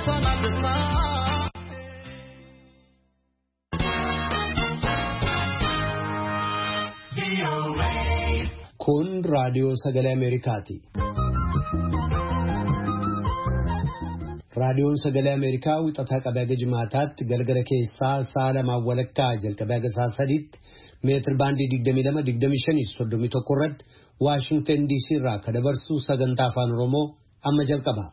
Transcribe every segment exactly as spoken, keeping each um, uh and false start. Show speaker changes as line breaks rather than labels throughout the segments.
Kun raadiyoo sagalee Ameerikaati. Raadiyoon sagalee Ameerikaa wixataa qabee haga jimaataatti galgala keessaa sa'a lamaan walakkaa jalqabee haga sa'a sadiitti meetir baandii digdamii lama digdamii shanii soddomii tokko irratti Waashingtan D C irraa kan dabarsu sagantaa afaan Oromoo amma jalqaba.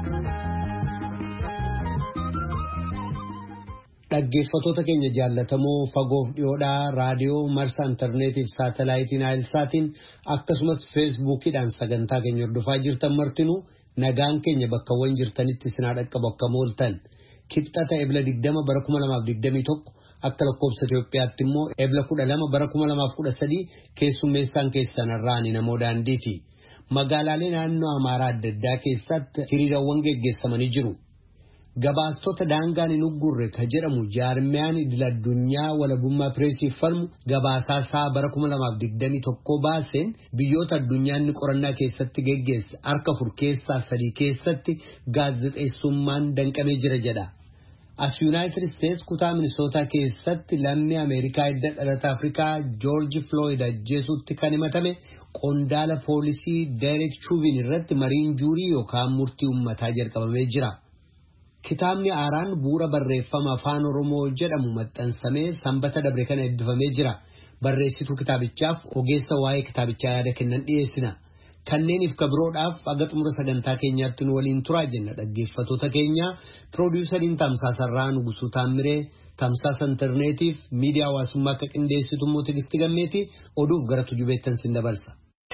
Dhaggeeffattoota keenya jaallatamoo fagoof dhiyoodhaa raadiyoo marsaa intarneetii fi saatalaayitiin Aayilsaatiin akkasumas feesbuukiidhaan sagantaa keenya hordofaa jirtan martinuu nagaan keenya bakkawwan jirtanitti isinaa dhaqqabu akka mooltan kibxata ebla digdama bara kuma lamaaf digdamii tokko akka lakkoobsa Itoophiyaatti immoo ebla kudha lama bara kuma lamaaf kudha sadii keessummeessaan keessan irraani namoo daandiiti. Magaalaalee naannoo Amaaraa adda addaa keessatti hiriirawwan geggeessamanii jiru. Gabaastota daangaan hin uggurre ka jedhamu jaarmiyaan idil addunyaa walabummaa pireesiif falmu gabaasaa isaa bara kuma lamaaf digdamii tokko baaseen biyyoota addunyaan qorannaa keessatti geggeesse harka afur keessaa sadii keessatti gaazexeessummaan danqamee jira jedha. As Yuunaayitid Isteets kutaa Minisootaa keessatti lammii Ameerikaa hidda dhalata Afrikaa Joorji Flooyid ajjeesuutti kan himatame qondaala poolisii Deerek Chuuvin irratti mariin juurii yookaan murtii uummataa jalqabamee jira. Kitaabni Aaraan bu'uura barreeffama afaan Oromoo jedhamu maxxansamee sanbata dabre kana eebbifamee jira. Barreessituu kitaabichaaf ogeessa waa'ee kitaabichaa yaada kennan dhiyeessina. Kanneeniif kabiroodhaaf aga xumura sagantaa keenyaatti nu waliin turaa jenna dhaggeeffattoota keenya. Piroodyusariin Tamsaasarraa Nugusuu Taammiree, Tamsaasa intarneetiif miidiyaa hawaasummaa akka qindeessitu immoo Tigistii Gammeeti oduuf gara tujubeettan sin dabarsa.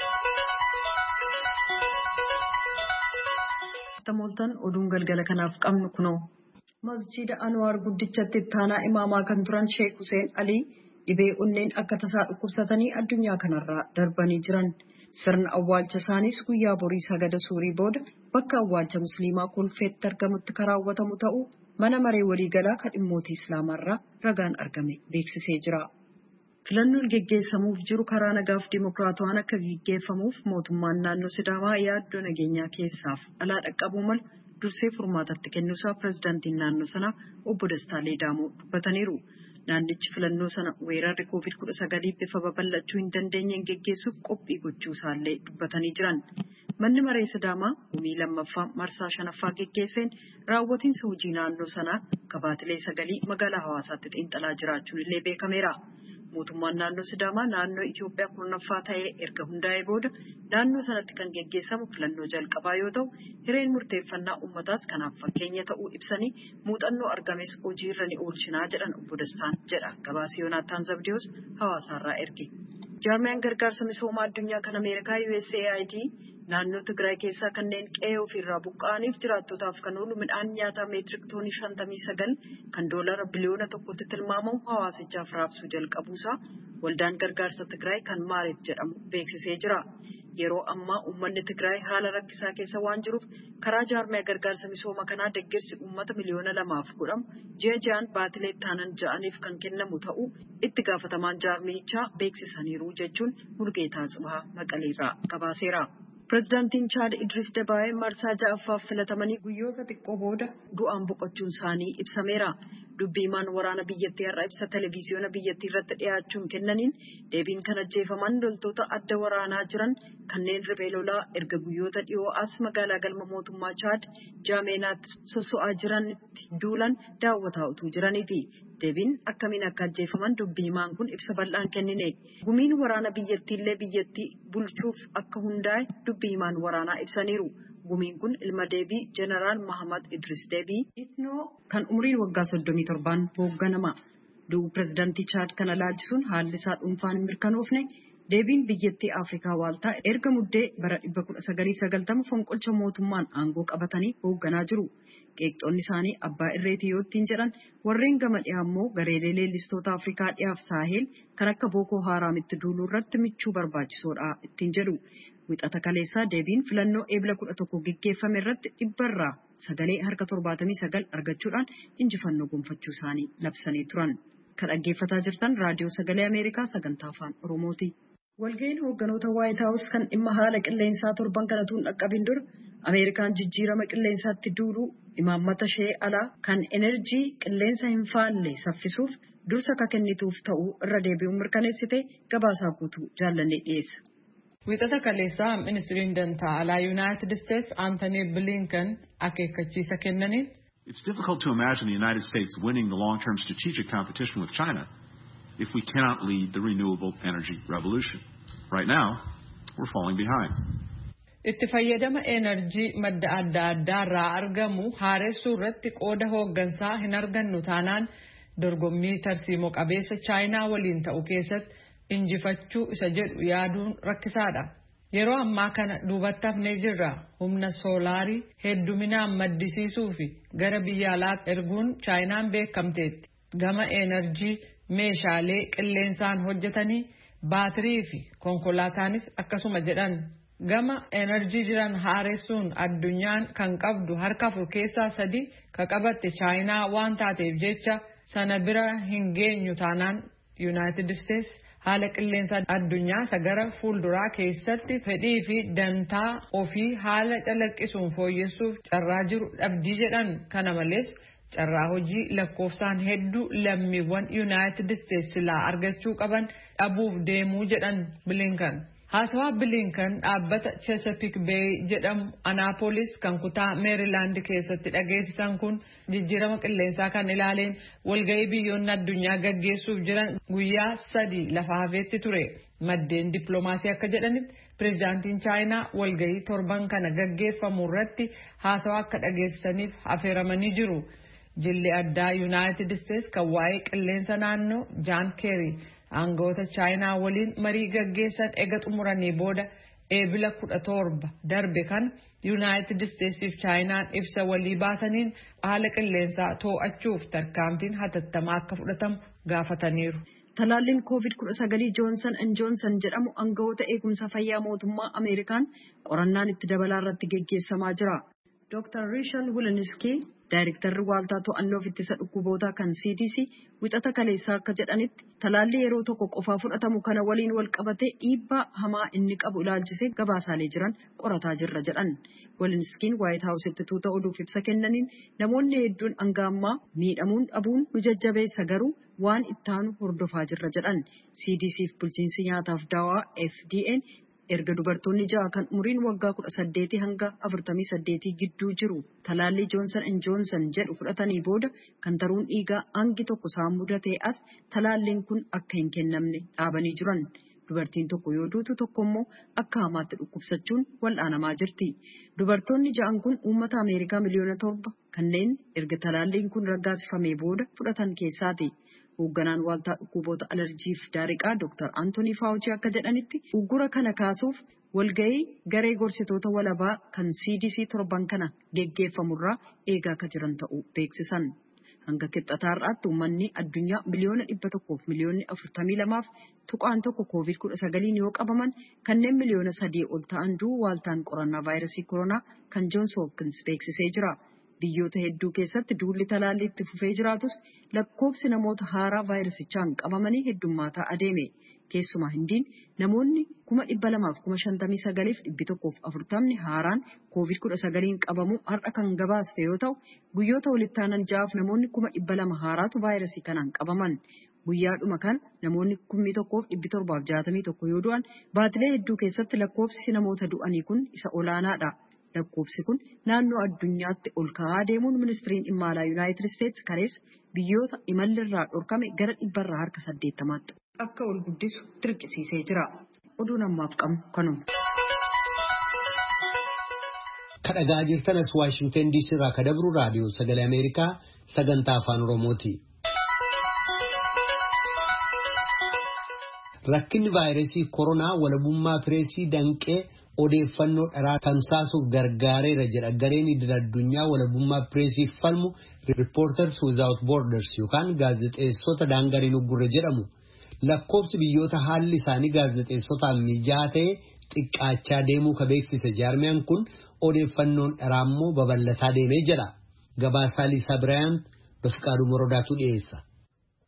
Tamooltan oduun galgala kanaaf qabnu kunoo masjiida Anwaar guddichatti taanaa imaamaa kan turan Sheek Hussein Ali dhibee onneen akka tasaa dhukkubsatanii addunyaa kanarraa darbanii jiran sirna awwaalcha isaaniis guyyaa borii sagada suurii booda bakka awwaalcha musliimaa kolfeetti argamutti kan raawwatamu ta'uu mana maree waliigalaa kan dhimmoota islaamarraa ragaan argame beeksisee jira. Filannoon geggeessamuuf jiru karaa nagaaf dimokiraatawaan akka geggeeffamuuf mootummaan naannoo Sidaamaa yaaddoo nageenyaa keessaaf alaa dhaqqabuu malu dursee furmaatatti kennuusaa pirezidaantiin naannoo sanaa obbo Dastaa Leedaamoo dubbataniiru. Naannichi filannoo sana weerarri koovid kudha sagalii bifa babal'achuu hin dandeenyeen geggeessuuf qophii gochuu isaallee dubbatanii jiran. Manni maree Sidaamaa gumii lammaffaa marsaa shanaffaa geggeesseen raawwatiinsa hojii naannoo sanaa gabaatilee sagalii magaalaa Hawaasaatti xiinxalaa jiraachuun illee beekameera. Mootummaan naannoo Sidaamaa naannoo Itoophiyaa kurnaffaa ta'ee erga hundaa'ee booda naannoo sanatti kan geggeessamu filannoo jalqabaa yoo ta'u hireen murteeffannaa uummataas kanaaf fakkeenya ta'uu ibsanii muuxannoo argames hojiirra ni oolchinaa jedhan obbo Dastaan jedha gabaasa Yoonaataan Zabdiyoos Hawaasaarraa erge. Jaarmiyaan gargaarsa misoomaa addunyaa kan Ameerikaa U S A I D naannoo Tigraay keessaa kanneen qe'ee ofirraa buqqa'aniif jiraattotaaf kan oolu midhaan nyaataa meetirik toonii shantamii sagal kan doolara biliyoona tokkotti tilmaamamu hawaasichaaf raabsuu jalqabuusaa waldaan gargaarsa Tigraay kan Maareef jedhamu beeksisee jira. Yeroo ammaa uummanni Tigraay haala rakkisaa keessa waan jiruuf karaa jaarmiyaa gargaarsa misooma kanaa deeggarsi uummata miliyoona lamaaf godhamu ji'a ji'aan baatilee taanan ja'aniif kan kennamu ta'uu itti gaafatamaan jaarmiyichaa beeksisaniiru jechuun Mulgeetaa Tsibahaa Maqaleerraa gabaaseera. Pirezidaantiin Chaad Idris Dabaa'ee marsaa ja'affaaf filatamanii guyyoota xiqqoo booda du'aan boqochuun isaanii ibsameera. Dubbiimaan waraana biyyattii har'a ibsa televiziyoona biyyattii irratti dhiyaachuun kennaniin deebiin kan ajjeefaman loltoota adda waraanaa jiran kanneen riphee lolaa erga guyyoota dhiyoo as magaalaa galma mootummaa Chaad Jaameenaatti sosso'aa jiranitti duulan daawwataa utuu jiraniiti. Deebiin akkamiin akka ajjeefaman dubbiimaan kun ibsa bal'aan kennine. Gumiin waraana biyyattiillee biyyattii bulchuuf akka hundaa'e dubbiimaan waraanaa ibsaniiru. Gumiin kun ilma deebii Jeneraal Mahamad Idris Deebii Itnoo kan umriin waggaa soddomii torbaan hoogganama. Du'uu pirezidaantii Chaad kana laalchisuun haalli isaa dhuunfaan hin mirkanoofne deebiin biyyattii Afrikaa waaltaa erga muddee bara dhibba kudha sagalii sagaltama fonqolcha mootummaan aangoo qabatanii hoogganaa jiru. Qeeqxoonni isaanii abbaa irreetii yoo ittiin jedhan warreen gama dhiyaa immoo gareelee leellistoota Afrikaa dhiyaaf saaheel kan akka Bookoo Haaraamitti duuluu irratti michuu barbaachisoodha ittiin jedhu. Wixata kaleessaa deebiin filannoo eebla kudha tokko geggeeffame irratti dhibbarraa sagalee harka torbaatamii sagal argachuudhaan injifannoo gonfachuu isaanii labsanii turan. Kan dhaggeeffataa jirtan raadiyoo sagalee Ameerikaa sagantaa afaan Oromooti. Walga'iin hoogganoota White House kan dhimma haala qilleensaa torban kanatuun dhaqqabin dura Ameerikaan jijjiirama qilleensaatti duulu imaammata ishee alaa kan enerjii qilleensa hin faalle saffisuuf dursa akka kennituuf ta'uu irra deebi'uun mirkaneessite gabaasaa guutuu jaallannee dhiyeessa.
Wiixata kaleessaa ministiriin dantaa alaa United States Anthony Blinken akeekkachiisa kennaniin
It's difficult to imagine the United States winning the long-term strategic competition with China if we cannot lead the renewable energy revolution. Right now, we're falling behind.
Itti fayyadama enerjii madda adda addaa irraa argamu haaressuu irratti qooda hooggansaa hin argannu taanaan dorgommii tarsiimoo qabeessa Chaayinaa waliin ta'u keessatti injifachuu isa jedhu yaaduun rakkisaadha. Yeroo ammaa kana duubatti hafnee jirra. Humna soolaarii hedduminaan maddisiisuu fi gara biyya alaatti erguun Chaayinaan beekamteetti. Gama enerjii meeshaalee qilleensaan hojjetanii baatirii fi konkolaataanis akkasuma jedhan. Gama enerjii jiran haaressuun addunyaan kan qabdu harka afur keessaa sadi ka qabatte Chaayinaa waan taateef jecha sana bira hin geenyu taanaan United States haala qilleensa addunyaa sagara fuulduraa keessatti fedhii fi dantaa ofii haala calaqqisuun fooyyessuuf carraa jiru dhabdii jedhan. Kana malees carraa hojii lakkoofsaan hedduu lammiiwwan United States silaa argachuu qaban dhabuuf deemuu jedhan Blinken. Haasawaa Blinken dhaabbata Chesapeake Bay jedhamu Annapolis kan kutaa Maryland keessatti dhageessisan kun jijjiirama qilleensaa kan ilaaleen walga'ii biyyoonni addunyaa gaggeessuuf jiran guyyaa sadii lafa hafeetti ture. Maddeen dippiloomaasii akka jedhanitti pireezidaantiin Chaayinaa walga'ii torban kana gaggeeffamu irratti haasawaa akka dhageessisaniif affeeramanii jiru. Jilli addaa United States kan waa'ee qilleensa naannoo John Kerry aangawoota Chaayinaa waliin marii gaggeessan ega xumuranii booda eebila kudha torba darbe kan United States fi Chaayinaan ibsa walii baasaniin haala qilleensaa to'achuuf tarkaanfiin hatattamaa akka fudhatamu gaafataniiru.
Talaalliin koovid kudha sagal Joonsan and Joonsan jedhamu aangawoota eegumsa fayyaa mootummaa Ameerikaan qorannaan itti dabalaa irratti gaggeessamaa jira. Doctor Rachel Walensky, Daayirektarri Waaltaa To'annoof Ittisa Dhukkubootaa kan C D C wixata kaleessaa akka jedhanitti talaalli yeroo tokko qofaa fudhatamu kana waliin wal qabatee dhiibbaa hamaa inni qabu ilaalchisee gabaasaalee jiran qorataa jirra jedhan. Walenskiin White House-tti tuuta oduuf ibsa kennaniin namoonni hedduun hanga ammaa miidhamuun dhabuun nu jajjabeessa garuu waan ittaanu hordofaa jirra jedhan. C D C fi bulchiinsi nyaataaf daawaa F D A erga dubartoonni ja'a kan umriin waggaa kudha saddeetii hanga afurtamii saddeetii gidduu jiru talaallii Joonsan and Joonsan jedhu fudhatanii booda kan taruun dhiigaa hangi tokko isaan mudatee as talaalliin kun akka hin kennamne dhaabanii jiran. Dubartiin tokko yoo duutu tokko immoo akka hamaatti dhukkubsachuun wal'aanamaa jirti. Dubartoonni ja'an kun uummata Ameerikaa miliyoona torba kanneen erga talaalliin kun raggaasifamee booda fudhatan keessaati. Hoogganaan Waaltaa Dhukkuboota Alerjiif Daariqaa Doctor Anthony Fauci akka jedhanitti uggura kana kaasuuf walga'ii garee gorsitoota walabaa kan C D C torban kana geggeeffamurraa eegaa akka jiran ta'uu beeksisan. Hanga qixxataarraatti uummanni addunyaa miliyoona dhibba tokkoof miliyoonni afurtamii lamaaf tuqaan tokko koovid kudha sagaliin yoo qabaman kanneen miliyoona sadii ol ta'an du'u waaltaan qorannaa vaayirasii koronaa kan Johns Hopkins beeksisee jira. Biyyoota hedduu keessatti duulli talaallii itti fufee jiraatus lakkoofsi namoota haaraa vaayirasichaan qabamanii heddummaataa adeeme. Keessumaa Hindiin namoonni kuma dhibba lamaaf kuma shantamii sagaliif dhibbi tokkoof afurtamni haaraan koovid kudha sagaliin qabamu har'a kan gabaaste yoo ta'u guyyoota walitti aanan ja'aaf namoonni kuma dhibba lama haaraatu vaayirasii kanaan qabaman. Guyyaadhuma kan namoonni kummi tokkoof dhibbi torbaaf jaatamii tokko yoo du'an baatilee hedduu keessatti lakkoofsi namoota du'anii kun isa olaanaadha. Lakkoofsi kun naannoo addunyaatti ol ka'aa deemuun ministiriin dhimma alaa Yuunaayitid Isteetsi kaleessa biyyoota imalirraa dhorkame gara dhibbarraa harka saddeettamaatti akka ol guddisu dirqisiisee jira. Oduun ammaaf qabnu kanuma.
Kadhagaa jirtanas Waashingtan D C irraa kadabru raadiyoo sagalee Ameerikaa sagantaa afaan Oromooti. Rakkinni vaayirasii koronaa walabummaa pireesii danqee odeeffannoo dharaa tamsaasuuf gargaareera jedha gareen idil addunyaa walabummaa pireesiif falmu Reporters Without Borders yookaan gaazexeessota daangariin uggurre jedhamu. Lakkoofsi biyyoota haalli isaanii gaazexeessotaan mijaa'aa ta'e xiqqaachaa deemuu ka beeksise jaarmiyaan kun odeeffannoon dharaa immoo babal'ataa deemee jedha. Gabaasaa Liisaa Biraayant Bafqaaduu Morodaatu dhiyeessa.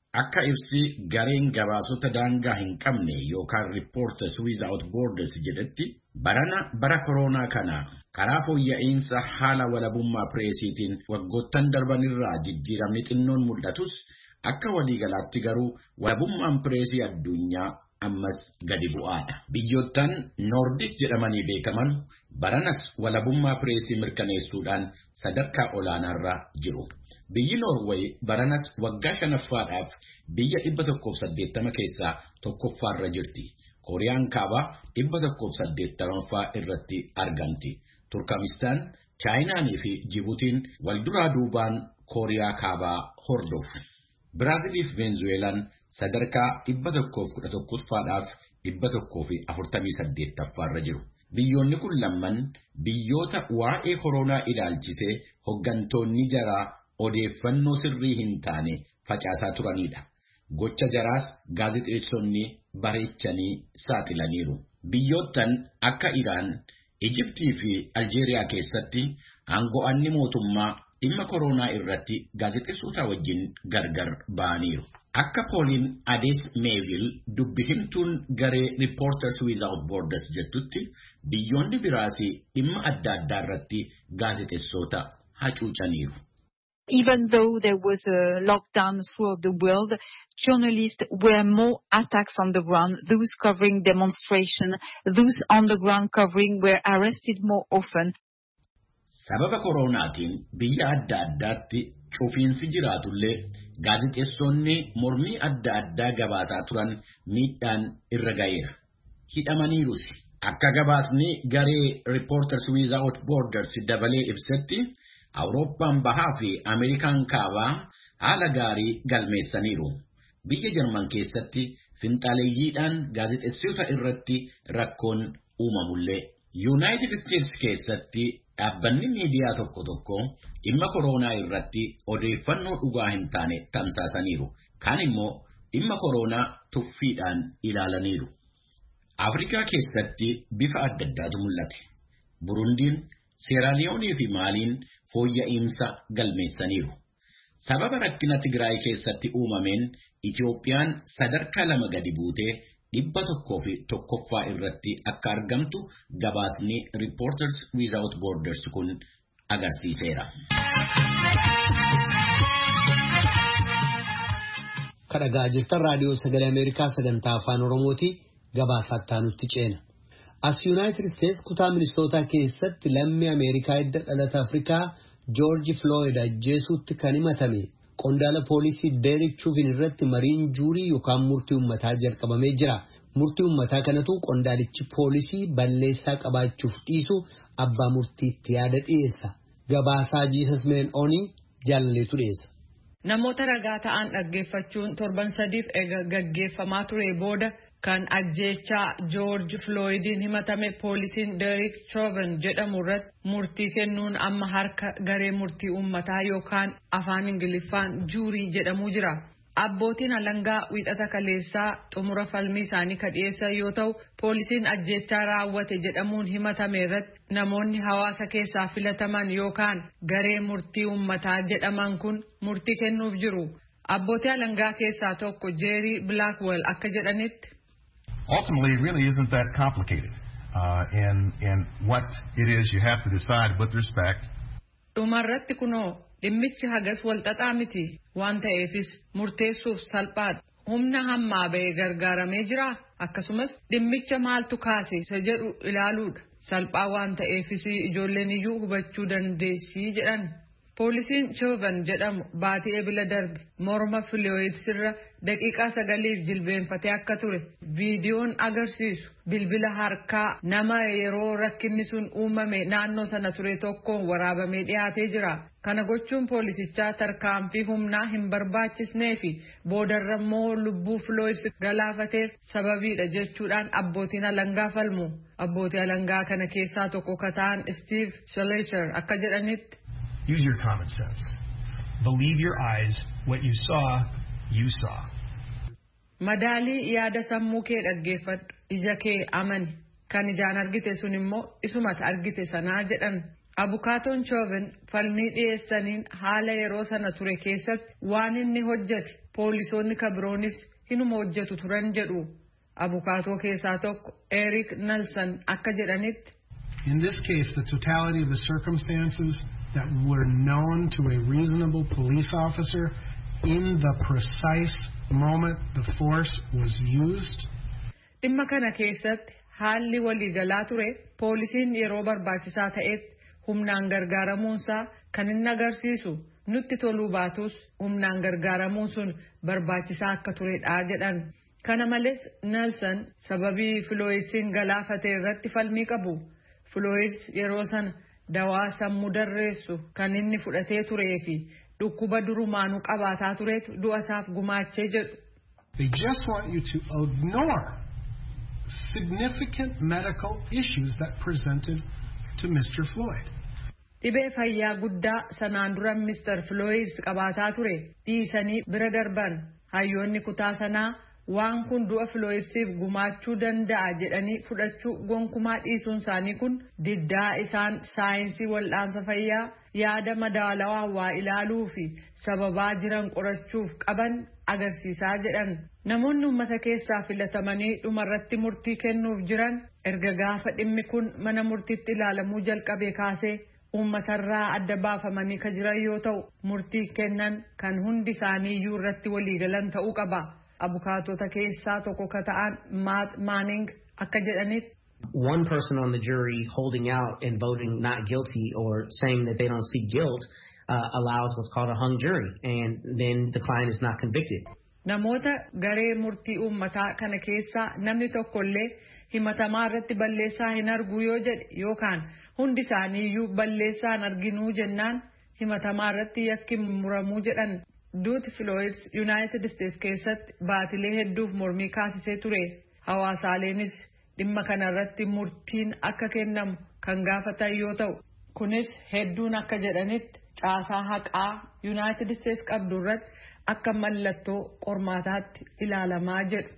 Akka ibsi gareen gabaasota daangaa hin qabne yookaan Reporters Without Borders jedhetti barana bara koronaa kana karaa fooyya'insa haala walabummaa pireesiitiin waggoottan darbanirraa jijjiiramni xinnoon mul'atus akka waliigalaatti garuu walabummaan pireesii addunyaa ammas gadi bu'aadha. Biyyoottan Noordik jedhamanii beekaman baranas walabummaa pireesii mirkaneessuudhaan sadarkaa olaanaarra jiru. Biyyi Noorweey baranas waggaa shanaffaadhaaf biyya dhibba tokkoof saddeettama keessaa tokkoffaarra jirti. Kooriyaan kaabaa dhibba tokkoof saddeettamaffaa irratti argamti. Turkmenistaan, Chaayinaanii fi Jibuutiin walduraa duubaan Kooriyaa kaabaa hordofu. Biraazilii fi Veenzuweelaan sadarkaa dhibba tokkoof kudha tokkoffaadhaaf dhibba tokkoo fi afurtamii saddeettaffaarra jiru. Biyyoonni kun lamman biyyoota waa'ee koronaa ilaalchisee hoggantoonni jaraa odeeffannoo sirrii hin taane facaasaa turanidha. Gocha jaraas gaazexeessonni bareechanii saaxilaniiru. Biyyoottan akka Iraan, Ijiptii fi Aljeeriyaa keessatti aango'anni mootummaa dhimma koronaa irratti gaazexeessota wajjin gargar ba'aniiru. Akka Pauline Ades-Meville dubbihimtuun garee Reporters Without Borders jettutti biyyoonni biraas dhimma adda addaa irratti gaazexeessota hacuucaniiru.
Even though there was a lockdown throughout the world, journalists were more attacks on the ground. Those covering demonstration, those on the ground covering were arrested more often.
Sababa koronaatiin biyya adda addaatti cufiinsi jiraatullee gaazexeessonni mormii adda addaa gabaasaa turan miidhaan irra ga'eera. Hidhamaniirus. Akka gabaasni garee Reporters Without Borders dabalee ibsetti Awurooppaan bahaa fi Ameerikaan kaabaa haala gaarii galmeessaniiru. Biyya Jarman keessatti finxaaleeyyiidhaan gaazexeessota irratti rakkoon uumamullee. United States keessatti dhaabbanni miidiyaa tokko tokko dhimma koronaa irratti odeeffannoo dhugaa hin taane tamsaasaniiru. Kaan immoo dhimma koronaa tuffiidhaan ilaalaniiru. Afrikaa keessatti bifa adda addaatu mul'ate. Burundiin, Seeraaliyoonii fi Maaliin fooyya'insa galmeessaniiru. Sababa rakkina Tigraay keessatti uumameen Itoophiyaan sadarkaa lama gadi buutee dhibba tokkoo fi tokkoffaa irratti akka argamtu gabaasni Reporters Without Borders kun agarsiiseera.
Kadhagaa jirtan raadiyoo sagalee Ameerikaa sagantaa afaan Oromooti gabaasaa taanutti ceena. As United States kutaa Minnesota keessatti lammii Ameerikaa hidda dhalata Afrikaa George Floyd ajjeesuutti kan himatame qondaala poolisii Derek Chauvin irratti mariin juurii yookaan murtii uummataa jalqabamee jira. Murtii uummataa kanatu qondaalichi poolisii balleessaa qabaachuuf dhiisu abbaa murtiitti yaada dhiyeessa. Gabaasaa Jesus Men Oni jaalaleetu dhiyeessa.
Namoota ragaa ta'an dhaggeeffachuun torban sadiif eega gaggeeffamaa ture booda kan ajjeechaa George Floydin himatame poolisiin Derek Chauvin jedhamu irratti murtii kennuun amma harka garee murtii uummataa yookaan afaan Ingiliffaan juurii jedhamu jira. Abbootiin alangaa wiixata kaleessaa xumura falmii isaanii kadhiyeessan yoo ta'u poolisiin ajjeechaa raawwate jedhamuun himatame irratti namoonni hawaasa keessaa filataman yookaan garee murtii uummataa jedhaman kun murtii kennuuf jiru. Abbootii alangaa keessaa tokko Jerry Blackwell akka jedhanitti
ultimately, it really isn't that complicated. Uh, and, and what it is you have to decide with respect.
Dhumarratti kunoo dhimmichi hagas walxaxaa miti waan ta'eefis murteessuuf salphaadha. Humna hammaa ba'ee gargaaramee jira akkasumas dhimmicha maaltu kaase isa jedhu ilaaluudha. Salphaa waan ta'eefis ijoolleen iyyuu hubachuu dandeessii jedhan. Poolisiin Chauvin jedhamu baatii ebila darbe morma Floyd sirra daqiiqaa sagaliif jilbeenfatee akka ture viidiyoon agarsiisu bilbila harkaa nama yeroo rakkinni sun uumame naannoo sana ture tokkoon waraabamee dhiyaatee jira. Kana gochuun poolisichaa tarkaanfii humnaa hin barbaachisnee fi boodarra immoo lubbuu Floyd galaafateef sababiidha jechuudhaan abbootiin alangaa falmu. Abbootii alangaa kana keessaa tokko kataan Steve Schleicher akka jedhanitti.
Use your common sense. Believe your eyes. What you saw, you saw.
Madaalii yaada sammuu kee dhaggeeffadhu. Ija kee amani. Kan ijaan argite sun immoo isumata argite sanaa jedhan. Abukaatoon Chauvin falmii dhiyeessaniin haala yeroo sana ture keessatti waan inni hojjete poolisoonni kabiroonis hinuma hojjetu turan jedhu. Abukaatoo keessaa tokko Eric Nelson akka jedhanitti.
In this case, the totality of the circumstances that were known to a reasonable police officer in the precise moment the force was used.
Dhimma kana keessatti haalli waliigalaa ture poolisiin yeroo barbaachisaa ta'etti humnaan gargaaramuunsaa kan inni agarsiisu nutti toluu baatus humnaan gargaaramuun sun barbaachisaa akka turedha jedhan. Kana malees Nelson sababii Floydin galaafatee irratti falmii qabu. Floyd yeroo sana dawaa sammuu darreessu kan inni fudhatee turee fi dhukkuba durumaanuu qabaataa tureetu du'asaaf gumaachee jedhu.
They just want you to ignore significant medical issues that presented to Mister Floyd.
Dhibee fayyaa guddaa sanaan dura Mister Floyd qabaataa ture dhiisanii bira darban hayyoonni kutaa sanaa waan kun du'a Floydsiif gumaachuu danda'a jedhanii fudhachuu gonkumaa dhiisuun isaanii kun diddaa isaan saayinsii wal'aansa fayyaa yaada madaalawaa waa ilaaluu fi sababaa jiran qorachuuf qaban agarsiisaa jedhan. Namoonni uummata keessaa filatamanii dhumarratti murtii kennuuf jiran erga gaafa dhimmi kun mana murtiitti ilaalamuu jalqabee kaasee uummatarraa adda baafamanii ka jiran yoo ta'u murtii kennan kan hundi isaanii iyyuu irratti waliigalan ta'uu qaba. Abukaatota keessaa tokko ka ta'an Matt Manning akka jedhanitti.
One person on the jury holding out and voting not guilty or saying that they don't see guilt uh, allows what's called a hung jury, and then the client is not convicted.
Namoota garee murtii uummataa kana keessaa namni tokkollee himatamaa irratti balleessaa hin argu yoo jedhe yookaan hundi isaanii iyyuu balleessaa hin arginuu jennaan himatamaa irratti yakki muramuu jedhan. Duuti Floyd United States keessatti baatilee hedduuf mormii kaasisee ture. Hawaasaaleenis dhimma kanarratti murtiin akka kennamu kan gaafatan yoo ta'u kunis hedduun akka jedhanitti caasaa haqaa United States qabdu irratti akka mallattoo qormaataatti ilaalamaa jedhu.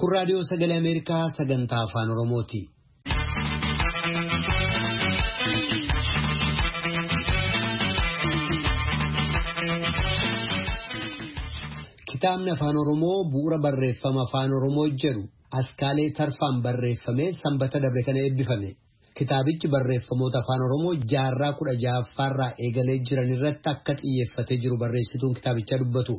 Kun raadiyoo sagalee Ameerikaa sagantaa afaan Oromooti. Kitaabni afaan Oromoo bu'uura barreeffama afaan Oromoo jedhu askaalee tarfaan barreeffamee sanbata dabre kana eebbifame. Kitaabichi barreeffamoota afaan Oromoo jaarraa kudha ja'affaarraa eegalee jiran irratti akka xiyyeeffatee jiru barreessituun kitaabichaa dubbatu.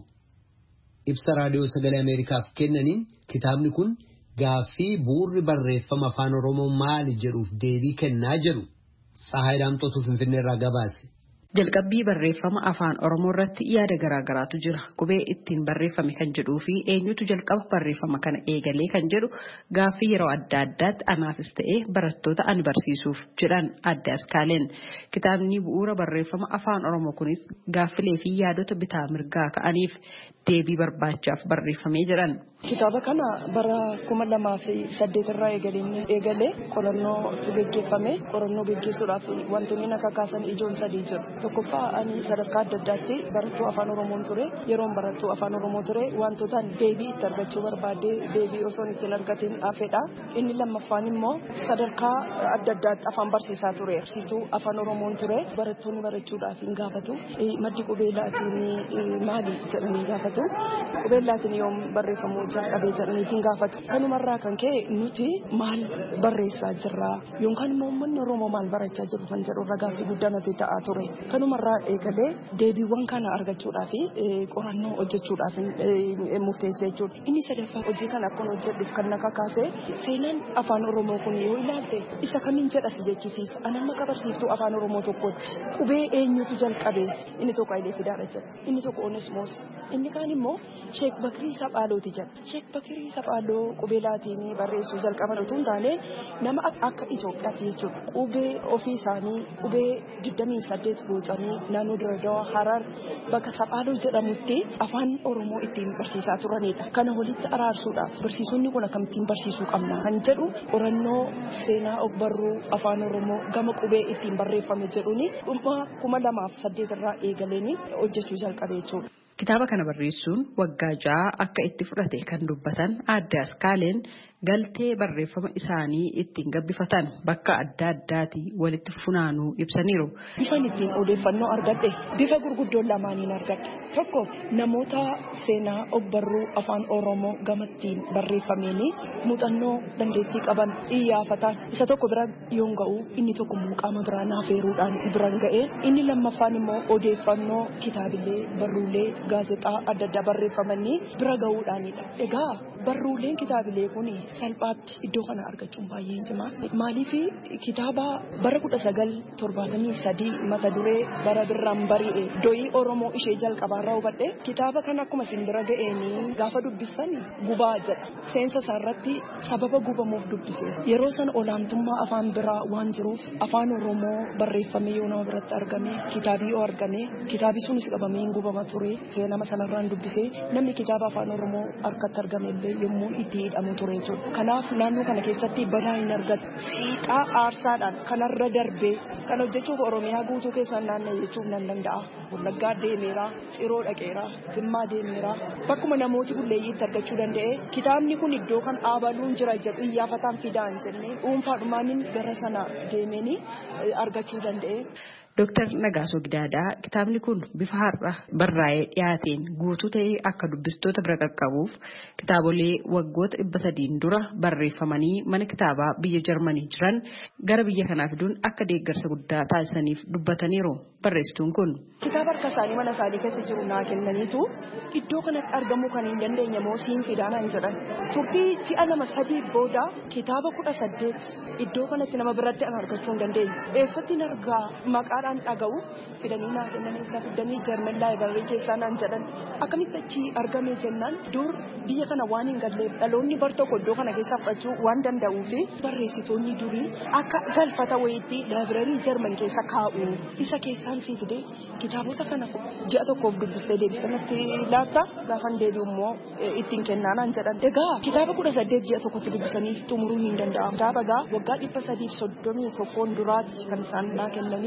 Ibsa raadiyoo sagalee Ameerikaaf kennaniin kitaabni kun gaaffii bu'uurri barreeffama afaan Oromoo maali jedhuuf deebii kennaa jedhu. Tsahaay Daamxootu Finfinneerraa gabaase.
Jalqabbii barreeffama afaan Oromoo irratti yaada garaagaraatu jira. Qubee ittiin barreeffame kan jedhuu fi eenyutu jalqaba barreeffama kana eegalee kan jedhu gaaffii yeroo adda addaatti anaafis ta'ee barattoota ani barsiisuuf jedhan adda askaaleen. Kitaabni bu'uura barreeffama afaan Oromoo kunis gaaffilee fi yaadota bitaa mirgaa ka'aniif deebii barbaachaaf barreeffamee jedhan.
Kitaaba kana bara kuma lamaa fi saddeet irraa eegalee qorannoo gaggeeffame. Qorannoo gaggeessuudhaaf wantoonni akka kaasan ijoon sadii jiru. Tokkoffaa ani sadarkaa adda addaatti barattuu afaan Oromoon ture. Yeroon barattuu afaan Oromoo ture wantoota deebii itti argachuu barbaade deebii osoo ittiin argatiin hafedha. Inni lammaffaan immoo sadarkaa adda addaatti afaan barsiisaa ture. Barsiistuu afaan Oromoon ture. Barattoonni barachuudhaaf hin gaafatu. Maddi qubee laatiin maali jedhanii gaafatu. Qubee laatiin yoom barreeffamu jalqabee jedhaniitiin gaafatu. Kanumarraa kan ka'e nuti maal barreessaa jirra yookaan immoo uummanni Oromoo maal barachaa jiru kan jedhu irra gaaffii guddaa natti ta'aa ture. Kanumarraa eegalee deebiiwwan kana argachuudhaaf qorannoo hojjechuudhaaf murteessee jechuudha. Inni sadaffaa hojii kana akkuma hojjedhuuf kan na kakaase seenaan afaan Oromoo kun yoo ilaalte isa kamiin jedhas jechisiisa. Ani amma qabarsiiftuu afaan Oromoo tokkotti qubee eenyutu jalqabee inni tokko Hayilee Fidaadha jedha. Inni tokko Onesmoos. Inni kaan immoo Sheek Bakirii Saphaalooti jedha. Sheek Bakirii Saphaaloo qubee laatiin barreessuu jalqaban utuu hin taane nama akka Itoophiyaatti jechuudha. Qubee ofii isaanii qubee digdamii saddeet boocanii naannoo Dirreedawaa Harar bakka Saphaaloo jedhamutti afaan Oromoo ittiin barsiisaa turanidha. Kana walitti araarsuudhaaf barsiisonni kun akkamittiin barsiisuu qabna kan jedhu qorannoo seenaa ogbarruu afaan Oromoo gama qubee ittiin barreeffame jedhuuni dhuma kuma lamaaf saddeet irraa eegaleen hojjechuu jalqabe jechuudha.
Kitaaba kana barreessuun waggaa ja'a akka itti fudhate kan dubbatan adda askaaleen galtee barreeffama isaanii ittiin gabbifatan bakka adda addaati walitti funaanuu ibsaniiru.
Bifan ittiin odeeffannoo argadhe bifa gurguddoon lamaaniin argadhe. Tokko namoota seenaa ogbarruu afaan Oromoo gamattiin barreeffameen muuxannoo dandeettii qaban iyyaafatan isa tokko bira yoon ga'u inni tokko qaama biraa naafeeruudhaan biraan ga'e inni lammaffaan immoo odeeffannoo kitaabilee barruulee gaazexaa adda addaa barreeffamanii bira ga'uudhaanidha. Egaa barruuleen kitaabilee kun salphaatti iddoo kana argachuun baay'ee cimaa. Maaliif kitaaba bara kudha sagal torbaatamii sadii mata duree bara birraan bari'e doyii Oromoo ishee jalqabaarraa hubadhe kitaaba kana akkuma isin bira ga'eenii gaafa dubbistan gubaa jedha. Seensa isaarratti sababa gubamuuf dubbise. Yeroo san olaantummaa afaan biraa waan jiruuf afaan Oromoo barreeffamee yoo nama biratti argame kitaabii yoo argame kitaabi sunis qabamee hin gubama ture. Seenama sanarraan dubbise namni kitaaba afaan Oromoo harkatti argame illee yommuu itti hidhamu ture jechuudha. Kanaaf naannoo kana keessatti badaa hin argatu. Siiqaa aarsaadhaan kanarra darbee kan hojjechuuf Oromiyaa guutuu keessaan naanna'e jechuun nan danda'a. Wallaggaa deemeera, Ciroo dhaqeera, Jimmaa deemeera. Bakkuma namooti bulleeyyiitti argachuu danda'e kitaabni kun iddoo kan dhaabaluun jira jedhu iyyaafataan fidaan jennee dhuunfaadhumaanin gara sana deemanii argachuu danda'e.
Dooktar Nagaasoo Gidaadaa kitaabni kun bifa har'a barraa'ee dhiyaateen guutuu ta'ee akka dubbistoota bira qaqqabuuf kitaabolee waggoota dhibba sadiin dura barreeffamanii mana kitaabaa biyya Jarmanii jiran gara biyya kanaa fiduun akka deeggarsa guddaa taasisaniif dubbataniiru. Barreessituun kun
kitaaba harka isaanii mana isaanii keessa jiru naa kennaniitu iddoo kanatti argamuu kan hin dandeenye moo siin fidaanaan jedhan. Turtii ji'a lama sadii booda kitaaba kudha saddeet iddoo kanatti nama biratti an argachuu hin dandeenye. Eessatti argaa maqaa dhaga'u fidanii naa kennan isaa fidanii Jarman laayibarii keessaa naan jedhan akkamitti achi argame jennaan dur biyya kana waan hin galleef dhaloonni bar tokko iddoo kana keessaa fudhachuu waan danda'uu fi barreessitoonni durii akka galfata wayiitti laayibarii Jarman keessa kaa'u isa keessaan sii fide kitaabota kana ji'a tokkoof dubbistee deebisanitti laatta gaafan deebi'u immoo ittiin kennaanaan jedhan. Egaa kitaaba kudha saddeet ji'a tokkotti dubbisanii xumuruu hin danda'amu. Kitaaba gaa waggaa dhibba sadiif soddomii tokkoon duraati kan isaan naa kennanii kitaaba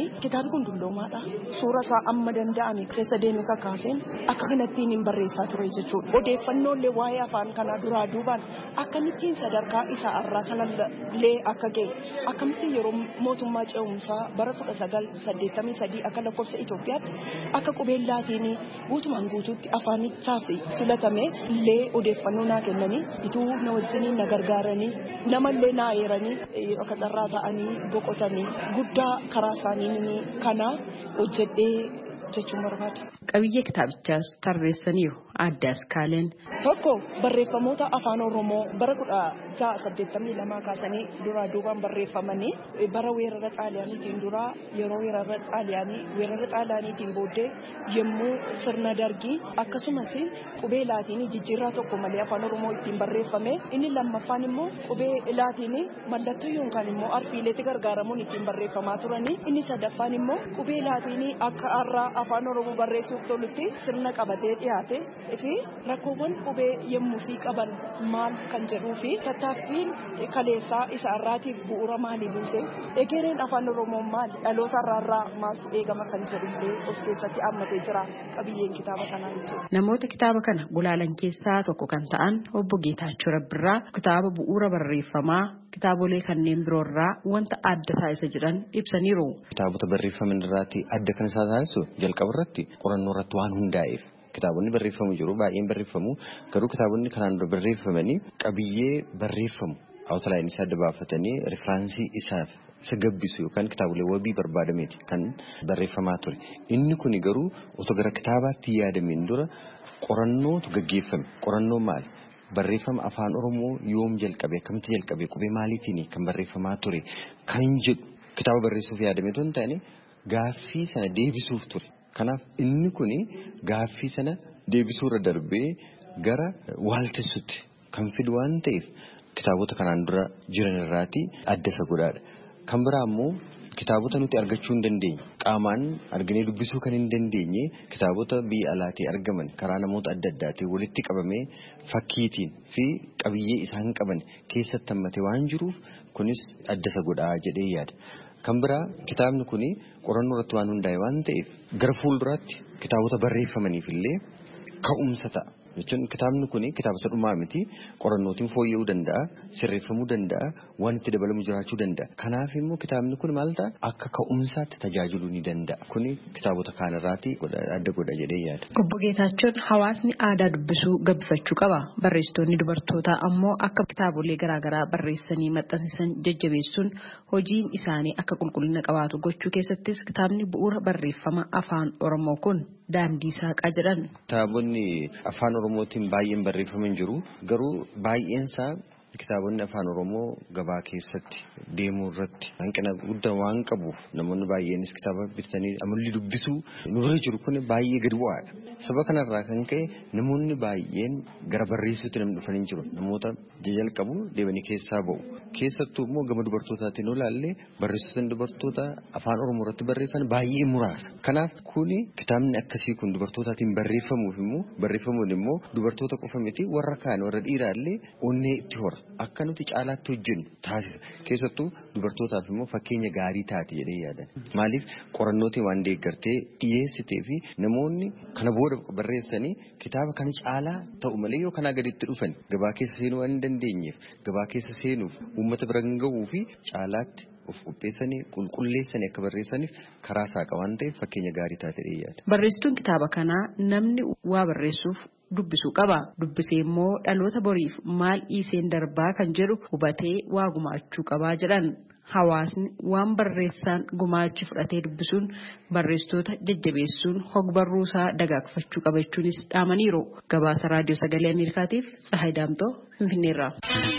kun dulloomaadha. Suura isaa amma danda'ame keessa deemee kakaaseen akka kanattiin hin barreessaa ture jechuudha. Odeeffannoolee waa'ee afaan kanaa duraa duubaan akkamittiin sadarkaa isaa irraa kanallee akka ga'e akkamittiin yeroo mootummaa ce'umsaa bara kudha sagal saddeettamii sadii akka lakkoofsa Itoophiyaatti akka qubeen laatiinii guutumaan guutuutti afaanichaaf filatame illee odeeffannoo naa kennanii ituu na wajjiniin na gargaaranii namallee naa eeranii akka carraa ta'anii boqotanii guddaa karaa isaanii kana hojjedhee jechuun barbaada.
Qabiyyee kitaabichaas tarreessaniiru addaas kaaleen.
Tokko barreeffamoota afaan Oromoo bara kudha ja'a saddeettamii lamaa kaasanii duraa duubaan barreeffamanii bara weerara xaaliyaaniitiin duraa yeroo weerara xaaliyaanii weerara xaaliyaaniitiin booddee yommuu sirna dargii akkasumas qubee laatiinii jijjiirraa tokko malee afaan Oromoo ittiin barreeffame inni lammaffaan immoo qubee laatiinii mallattoo yookaan immoo arfiileetti gargaaramuun ittiin barreeffamaa turanii inni sadaffaan immoo qubee laatiinii akka har'aa afaan Oromoo barreessuuf tolutti sirna qabatee dhiyaate fi rakkoowwan qubee yommuu sii qaban maal kan jedhuu fi tattaaffiin kaleessaa isa irraatiif bu'uura maalii buuse egereen afaan Oromoo maal dhaloota irraa maaltu eegama kan jedhullee of keessatti hammatee jira qabiyyeen kitaaba kanaa jechuudha.
Namoota kitaaba kana gulaalan keessaa tokko kan ta'an obbo Geetaachoo Rabbirraa kitaaba bu'uura barreeffamaa kitaabolee kanneen biroorraa wanta adda taasisa jedhan ibsaniiru.
Kitaabota barreeffaman irraatti adda kan isaa taasisu jalqaba irratti qorannoo irratti waan hundaa'eef kitaabonni barreeffamu jiru baay'een barreeffamu garuu kitaabonni kanaan dura barreeffamanii qabiyyee barreeffamu awutalaayinii isaa adda baafatanii rifiraansii isaaf isa gabbisu yookaan kitaabolee wabii barbaadameeti kan barreeffamaa ture. Inni kun garuu otoo gara kitaabaatti yaadameen dura qorannootu gaggeeffame. Qorannoo maali? Barreeffama afaan Oromoo yoom jalqabe akkamitti jalqabe qubee maaliitiin kan barreeffamaa ture kan jedhu kitaaba barreessuuf yaadame osoo hin taane gaaffii sana deebisuuf ture. Kanaaf inni kun gaaffii sana deebisuurra darbee gara waaltessutti kan fidu waan ta'eef kitaabota kanaan dura jiran irraati adda isa godhaadha. Kan biraa immoo kitaabota nuti argachuu hin dandeenye qaamaan arginee dubbisuu kan hin dandeenye kitaabota biyya alaatii argaman karaa namoota adda addaatiin walitti qabamee fakkiitiin fi qabiyyee isaan qaban keessatti hammatee waan jiruuf kunis adda isa godhaa jedhee yaada. Kan biraa kitaabni kun qorannoo irratti waan hundaa'e waan ta'eef gara fuulduraatti kitaabota barreeffamaniif illee ka'umsa ta'a. Jechuun kitaabni kun kitaaba isa dhumaa miti qorannootiin fooyya'uu danda'a sirreeffamuu danda'a waan itti dabalamu jiraachuu danda'a. Kanaaf immoo kitaabni kun maal ta'a akka ka'umsaatti tajaajiluu ni danda'a. Kun kitaabota kaanirraati adda godha jedhee yaada.
Obbo Geetaachoon hawaasni aadaa dubbisuu gabbifachuu qaba. Barreessitoonni dubartootaa ammoo akka kitaabolee garaagaraa barreessanii maxxansiisan jajjabeessuun hojiin isaanii akka qulqullina qabaatu gochuu keessattis kitaabni bu'uura barreeffama afaan Oromoo kun daandii saaqaa jedhan.
Kitaabonni afaan Oromootiin baay'een barreeffaman jiru garuu baay'een isaa kitaabonni afaan Oromoo gabaa keessatti deemuu irratti hanqina guddaa waan qabuuf namoonni baay'eenis kitaaba bitatanii amalli dubbisuu nu bira jiru kun baay'ee gadi bu'aadha. Sababa kanarraa kan ka'e namoonni baay'een gara barreessuutti namni dhufanii jiru. Namoota jalqabu deemanii keessaa ba'u. Keessattuu immoo gama dubartootaatiin yoo ilaalle barreessitoonni dubartoota afaan Oromoo irratti barreessan baay'ee muraasa. Kanaaf kuni kitaabni akkasii kun dubartootaatiin barreeffamuuf immoo barreeffamuun immoo dubartoota qofa miti warra kaan warra dhiiraallee onnee itti hora. Akka nuti caalaatti hojjennu taasisa. Keessattuu dubartootaaf immoo fakkeenya gaarii taati jedhee yaada. Maaliif qorannootiin waan deeggartee dhiyeessitee fi namoonni kana booda barreessanii kitaaba kana caalaa ta'u malee yoo kanaa gaditti dhufan gabaa keessa seenuu waan hin dandeenyeef gabaa keessa seenuuf uummata bira gahuu fi caalaatti of qopheessanii qulqulleessanii akka barreessaniif karaa saaqa waan ta'eef fakkeenya gaarii taate jedhee yaada.
Barreessituun kitaaba kanaa namni waa barreessuuf dubbisuu qaba. Dubbisee immoo dhaloota boriif maal dhiiseen darbaa kan jedhu hubatee waa gumaachuu qabaa jedhan. Hawaasni waan barreessaan gumaachi fudhatee dubbisuun barreessitoota jajjabeessuun hogbarruusaa dagaagfachuu qabachuunis dhaamaniiru. Gabaasa raadiyoo sagalee Ameerikaatiif Tsahaay Daamtoo Finfinneerraa.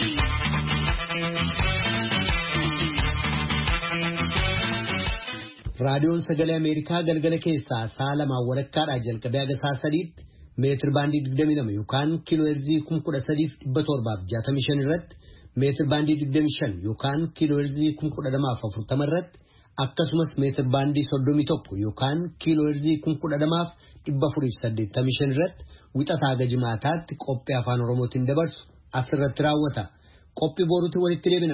Raadiyoon sagalee Ameerikaa galgala keessaa sa'a lamaan walakkaadhaa jalqabee haga sa'a sadiitti meetir baandii digdamii lama yookaan kiiloo heerzii kuma kudha sadiif dhibba torbaaf jaatamii shan irratti meetir baandii digdamii shan yookaan kiiloo heerzii kuma kudha lamaaf afurtama irratti akkasumas meetir baandii soddomii tokko yookaan kiiloo heerzii kuma kudha lamaaf dhibba afuriif saddeettamii shan irratti wixataa haga jimaataatti qophii afaan Oromootiin dabarsu asirratti raawwata. Qophii boruutti walitti deebina.